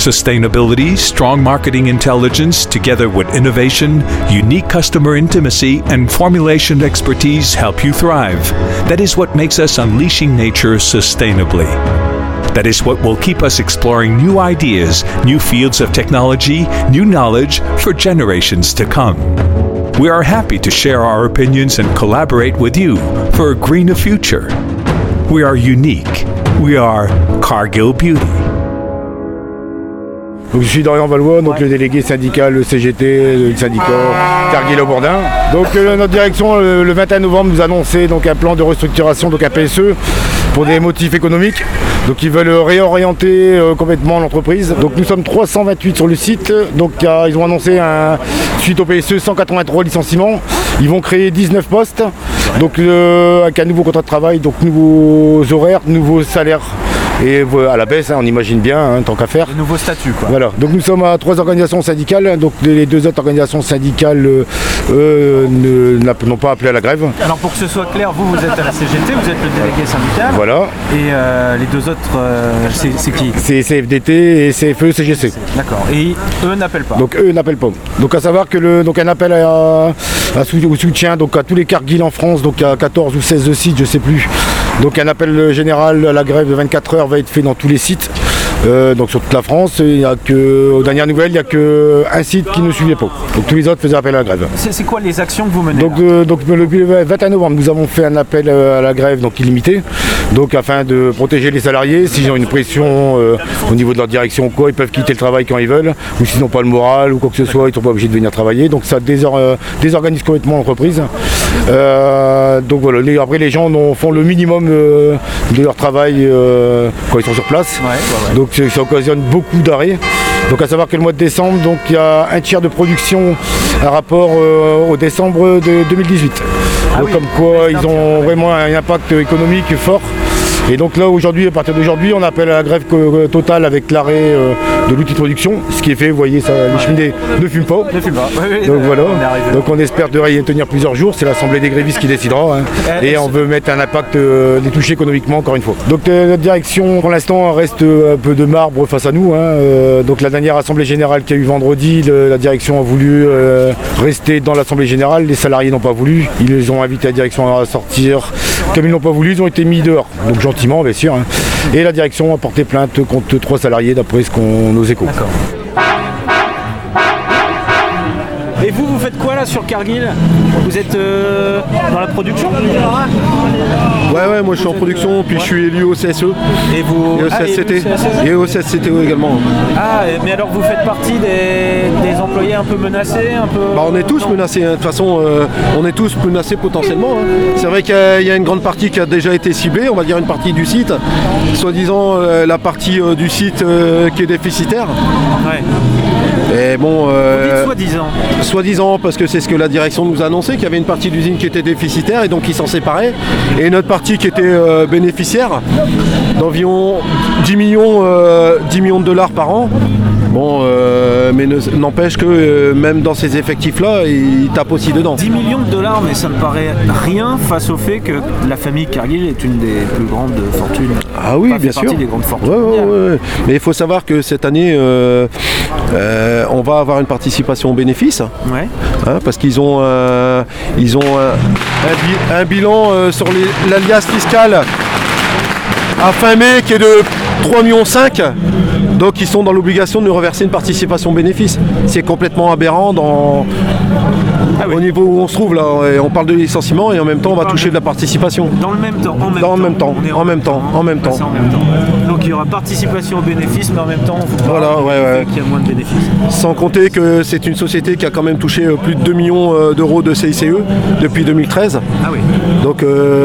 Sustainability, strong marketing intelligence, together with innovation, unique customer intimacy, and formulation expertise help you thrive. That is what makes us unleashing nature sustainably. That is what will keep us exploring new ideas, new fields of technology, new knowledge for generations to come. We are happy to share our opinions and collaborate with you for a greener future. We are unique. We are Cargill Beauty. Donc, je suis Dorian Valois, donc le délégué syndical, le CGT, le syndicat Cargill au Bourdin. Donc notre direction, le 21 novembre, nous a annoncé donc, un plan de restructuration, donc un PSE, pour des motifs économiques. Donc ils veulent réorienter complètement l'entreprise. Donc nous sommes 328 sur le site. Donc ils ont annoncé suite au PSE 183 licenciements. Ils vont créer 19 postes. Donc avec un nouveau contrat de travail, donc nouveaux horaires, nouveaux salaires. Et à la baisse, on imagine bien, tant qu'à faire. Le nouveau statut, quoi. Voilà. Donc nous sommes à 3 organisations syndicales. Donc les 2 autres organisations syndicales n'ont pas appelé à la grève. Alors pour que ce soit clair, vous êtes à la CGT, vous êtes le délégué syndical. Voilà. Et les 2 autres, c'est qui? C'est CFDT et CFE, CGC. D'accord. Et eux n'appellent pas. Donc eux n'appellent pas. Donc à savoir que donc un appel au soutien donc à tous les Cargill en France, donc à 14 ou 16 sites, je sais plus. Donc un appel général à la grève de 24 heures va être fait dans tous les sites, donc sur toute la France. Aux dernières nouvelles, il n'y a qu'un site qui ne suivait pas. Donc tous les autres faisaient appel à la grève. C'est quoi les actions que vous menez donc, depuis le 21 novembre, nous avons fait un appel à la grève donc illimité, donc afin de protéger les salariés. S'ils ont une pression au niveau de leur direction ou quoi, ils peuvent quitter le travail quand ils veulent, ou s'ils n'ont pas le moral ou quoi que ce soit, ils ne sont pas obligés de venir travailler. Donc ça désorganise complètement l'entreprise. Donc voilà, après les gens font le minimum de leur travail quand ils sont sur place. Ouais. Donc ça occasionne beaucoup d'arrêts. Donc à savoir que le mois de décembre, donc il y a un tiers de production par rapport au décembre de 2018. Donc comme quoi ils ont vraiment un impact économique fort. Et donc là aujourd'hui, à partir d'aujourd'hui, on appelle à la grève totale avec l'arrêt de l'outil de production. Ce qui est fait, vous voyez, ça, les cheminées ne fument pas. Ne fument pas. Oui, donc voilà. Donc on espère de y tenir plusieurs jours. C'est l'Assemblée des grévistes qui décidera. Et on veut mettre un impact, les toucher économiquement encore une fois. Donc notre direction, pour l'instant, reste un peu de marbre face à nous. Donc la dernière Assemblée Générale qu'il y a eu vendredi, la direction a voulu rester dans l'Assemblée Générale. Les salariés n'ont pas voulu. Ils les ont invité la direction à sortir. Comme ils n'ont pas voulu, ils ont été mis dehors. Donc gentiment, bien sûr. Et la direction a porté plainte contre 3 salariés d'après nos échos. D'accord. Et vous faites quoi là sur Cargill? Vous êtes dans la production? Ouais, moi je suis en production, puis je suis élu au CSE. Et vous? Et au CSCT. Et au CSCTO également. Ah, mais alors vous faites partie des employés un peu menacés, un peu... On est tous menacés, de toute façon, on est tous menacés potentiellement. C'est vrai qu'il y a une grande partie qui a déjà été ciblée, on va dire une partie du site, soi-disant la partie du site qui est déficitaire. Ouais. Et bon, soi-disant, parce que c'est ce que la direction nous a annoncé, qu'il y avait une partie d'usine qui était déficitaire et donc ils s'en séparaient, et une autre partie qui était bénéficiaire d'environ 10 millions de dollars par an. Bon, mais n'empêche que même dans ces effectifs-là, ils tapent aussi dedans. 10 millions de dollars, mais ça me paraît rien face au fait que la famille Cargill est une des plus grandes fortunes. Ah oui, bien sûr. Des grandes fortunes. Ouais. Mais il faut savoir que cette année, on va avoir une participation aux bénéfices. Ouais. Parce qu'ils ont un bilan sur l'alias fiscal à fin mai qui est de 3,5 millions. Donc ils sont dans l'obligation de nous reverser une participation bénéfice. C'est complètement aberrant au niveau où on se trouve là. On parle de licenciement et en même temps on va toucher de la participation. Dans le même temps. En même temps. Donc il y aura participation aux bénéfices, mais en même temps on vous parle qu'il y a moins de bénéfices. Sans compter que c'est une société qui a quand même touché plus de 2 millions d'euros de CICE depuis 2013. Ah oui. Donc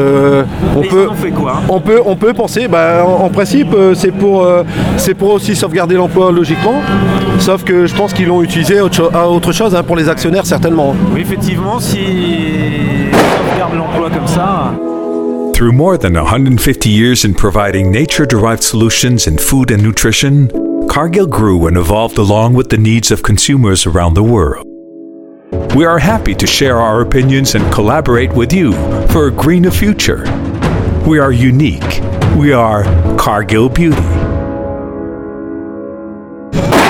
on peut penser, en principe c'est pour aussi sauvegarder l'emploi logiquement, sauf que je pense qu'ils l'ont utilisé à autre chose pour les actionnaires certainement. Oui, effectivement, si on sauvegarde l'emploi comme ça. Through more than 150 years in providing nature-derived solutions in food and nutrition, Cargill grew and evolved along with the needs of consumers around the world. We are happy to share our opinions and collaborate with you for a greener future. We are unique. We are Cargill Beauty.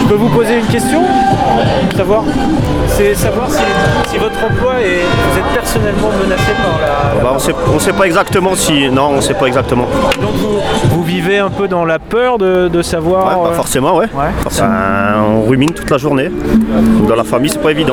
peux vous poser une question? C'est savoir si votre emploi est... Vous êtes personnellement menacé par la... On sait pas exactement si... Non, on sait pas exactement. Donc vous vivez un peu dans la peur de savoir... Ouais, pas forcément, ouais. Forcément. On rumine toute la journée. Dans la famille, c'est pas évident.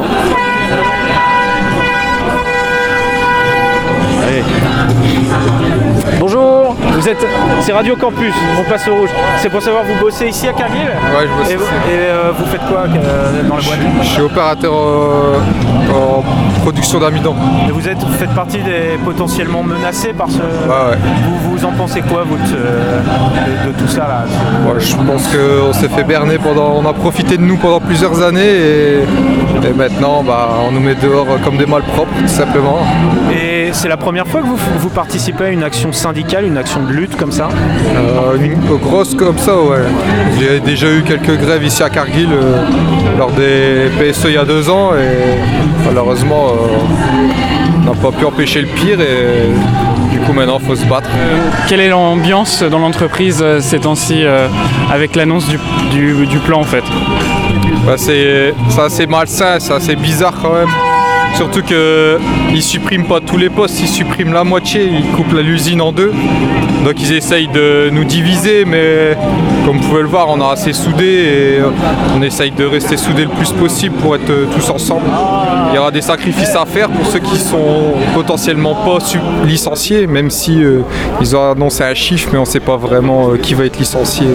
Allez. Bonjour, c'est Radio Campus, on passe au rouge. C'est pour savoir, vous bossez ici à Cargill? Ouais, je bosse ici. Et vous faites quoi dans la boîte? Je suis opérateur en production d'amidon. Et vous faites partie des potentiellement menacés par ce... Ouais. Vous en pensez quoi, vous, de tout ça là? Ouais, je pense qu'on s'est fait berner on a profité de nous pendant plusieurs années et maintenant on nous met dehors comme des malpropres, tout simplement. Et c'est la première fois que vous participez à une action syndicale, une action de lutte comme ça? Une grosse comme ça, ouais. J'ai déjà eu quelques grèves ici à Cargill lors des PSE il y a 2 ans et malheureusement on n'a pas pu empêcher le pire et du coup maintenant il faut se battre. Quelle est l'ambiance dans l'entreprise ces temps-ci avec l'annonce du plan en fait? C'est assez malsain, c'est assez bizarre quand même. Surtout qu'ils ne suppriment pas tous les postes, ils suppriment la moitié, ils coupent l'usine en 2. Donc ils essayent de nous diviser, mais comme vous pouvez le voir, on est assez soudés et on essaye de rester soudés le plus possible pour être tous ensemble. Il y aura des sacrifices à faire pour ceux qui sont potentiellement pas licenciés, même si ils ont annoncé un chiffre, mais on ne sait pas vraiment qui va être licencié.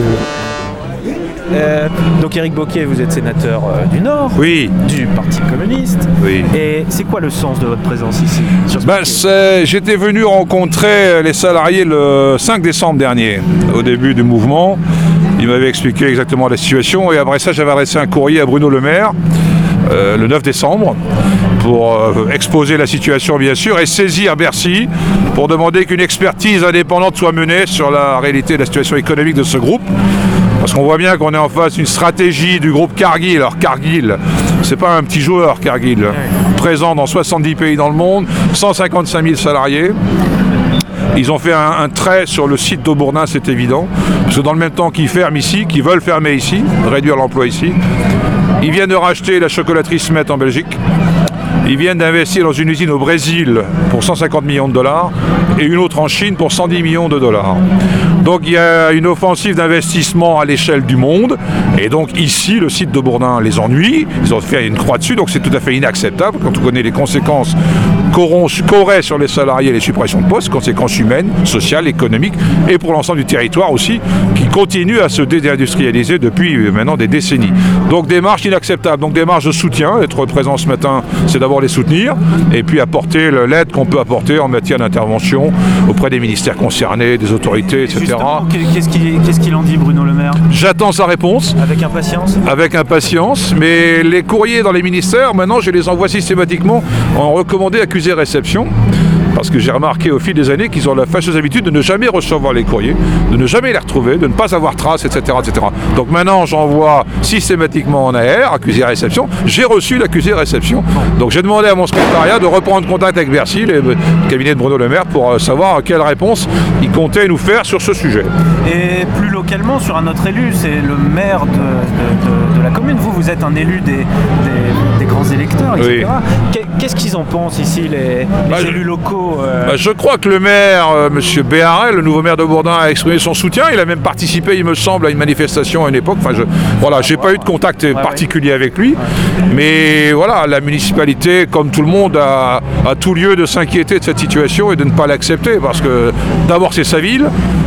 Donc Éric Bocquet, vous êtes sénateur du Nord, oui, du Parti communiste. Oui. Et c'est quoi le sens de votre présence ici? J'étais venu rencontrer les salariés le 5 décembre dernier, au début du mouvement. Il m'avait expliqué exactement la situation et après ça j'avais adressé un courrier à Bruno Le Maire le 9 décembre pour exposer la situation bien sûr et saisir Bercy pour demander qu'une expertise indépendante soit menée sur la réalité de la situation économique de ce groupe. Parce qu'on voit bien qu'on est en face d'une stratégie du groupe Cargill. Alors Cargill, c'est pas un petit joueur Cargill, présent dans 70 pays dans le monde, 155 000 salariés. Ils ont fait un trait sur le site d'Aubourdin, c'est évident. Parce que dans le même temps qu'ils ferment ici, qu'ils veulent fermer ici, réduire l'emploi ici, ils viennent de racheter la chocolaterie Smet en Belgique. Ils viennent d'investir dans une usine au Brésil pour 150 millions de dollars et une autre en Chine pour 110 millions de dollars. Donc il y a une offensive d'investissement à l'échelle du monde et donc ici le site de Bourdin les ennuie, ils ont fait une croix dessus donc c'est tout à fait inacceptable quand on connaît les conséquences qu'auraient sur les salariés les suppressions de postes, conséquences humaines, sociales, économiques et pour l'ensemble du territoire aussi qui continue à se désindustrialiser depuis maintenant des décennies. Donc démarche inacceptable, donc démarche de soutien, être présent ce matin c'est d'abord les soutenir et puis apporter l'aide qu'on peut apporter en matière d'intervention auprès des ministères concernés, des autorités, etc. Qu'est-ce qu'il en dit Bruno Le Maire? J'attends sa réponse. Avec impatience? Avec impatience, mais les courriers dans les ministères, maintenant je les envoie systématiquement en recommandé accusé réception. Parce que j'ai remarqué au fil des années qu'ils ont la fâcheuse habitude de ne jamais recevoir les courriers, de ne jamais les retrouver, de ne pas avoir trace, etc. etc. Donc maintenant j'envoie systématiquement en AR, accusé réception. J'ai reçu l'accusé réception. Donc j'ai demandé à mon secrétariat de reprendre contact avec Bercy, le cabinet de Bruno Le Maire, pour savoir quelle réponse il comptait nous faire sur ce sujet. Et plus localement, sur un autre élu, c'est le maire de la commune. Vous êtes un élu des grands électeurs, etc. Oui. Qu'est-ce qu'ils en pensent ici, les élus locaux? Je crois que le maire, M. Béharel, le nouveau maire de Bourdin, a exprimé son soutien. Il a même participé, il me semble, à une manifestation à une époque. Enfin, j'ai pas eu de contact particulier avec lui. Mais voilà, la municipalité, comme tout le monde, a tout lieu de s'inquiéter de cette situation et de ne pas l'accepter. Parce que d'abord, c'est sa ville.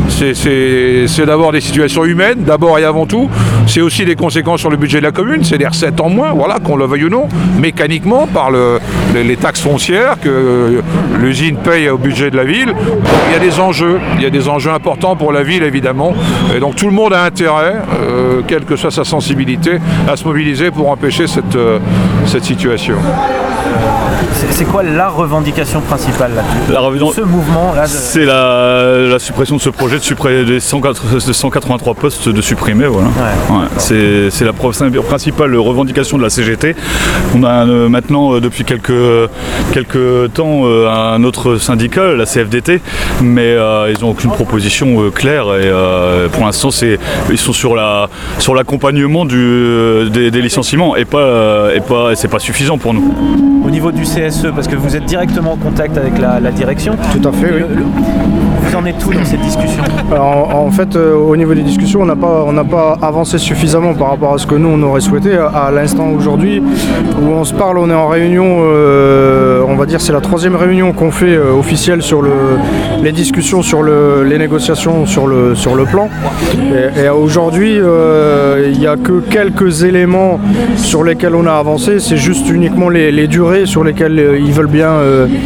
C'est d'abord des situations humaines, d'abord et avant tout. C'est aussi des conséquences sur le budget de la commune. C'est des recettes en moins, voilà, qu'on le veuille ou non, mécaniquement, par les taxes foncières que l'usine paye au budget de la ville. Donc, il y a des enjeux importants pour la ville, évidemment. Et donc tout le monde a intérêt, quelle que soit sa sensibilité, à se mobiliser pour empêcher cette situation. c'est quoi la revendication principale là, ce mouvement là C'est la suppression de ce projet des 183 postes de supprimer. Voilà. Ouais, c'est la principale revendication de la CGT. On a maintenant depuis quelques temps un autre syndicat, la CFDT, mais ils n'ont aucune proposition claire et pour l'instant ils sont sur l'accompagnement des licenciements et c'est pas suffisant pour nous. Au niveau du CSE, parce que vous êtes directement en contact avec la direction. Tout à fait, oui. Vous en êtes où dans cette discussion? Alors, en fait, au niveau des discussions, on n'a pas avancé suffisamment par rapport à ce que nous on aurait souhaité. À l'instant aujourd'hui où on se parle, on est en réunion, on va dire c'est la 3e réunion qu'on fait officielle sur les discussions sur les négociations sur le plan. Et aujourd'hui, il n'y a que quelques éléments sur lesquels on a avancé. C'est juste uniquement les durées sur lesquelles ils veulent bien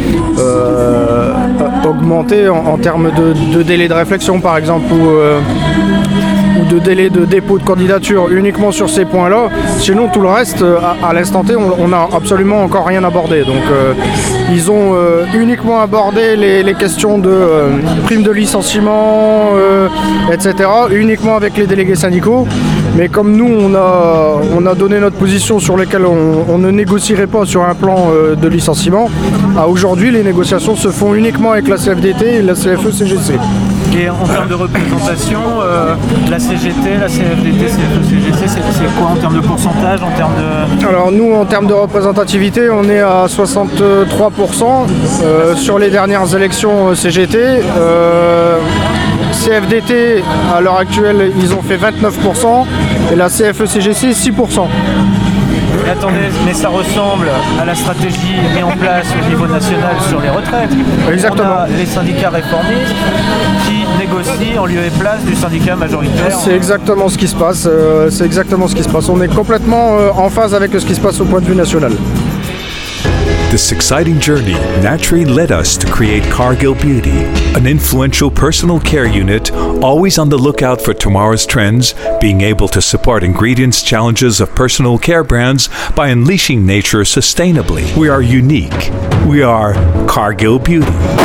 augmenter en termes de délai de réflexion par exemple ou de délai de dépôt de candidature, uniquement sur ces points-là. Sinon tout le reste, à l'instant T, on n'a absolument encore rien abordé. Donc ils ont uniquement abordé les questions de primes de licenciement, etc., uniquement avec les délégués syndicaux. Mais comme nous, on a donné notre position sur lesquelles on ne négocierait pas sur un plan de licenciement, à aujourd'hui, les négociations se font uniquement avec la CFDT et la CFE-CGC. Et en termes de représentation, la CGT, la CFDT, CFE-CGC, c'est quoi en termes de pourcentage, en termes de... Alors nous, en termes de représentativité, on est à 63% sur les dernières élections CGT. CFDT, à l'heure actuelle, ils ont fait 29% et la CFE-CGC, 6%. Mais attendez, mais ça ressemble à la stratégie mise en place au niveau national sur les retraites. Exactement. On a les syndicats réformistes qui négocient en lieu et place du syndicat majoritaire. C'est exactement ce qui se passe. On est complètement en phase avec ce qui se passe au point de vue national. This exciting journey naturally led us to create Cargill Beauty, an influential personal care unit always on the lookout for tomorrow's trends, being able to support ingredients challenges of personal care brands by unleashing nature sustainably. We are unique. We are Cargill Beauty.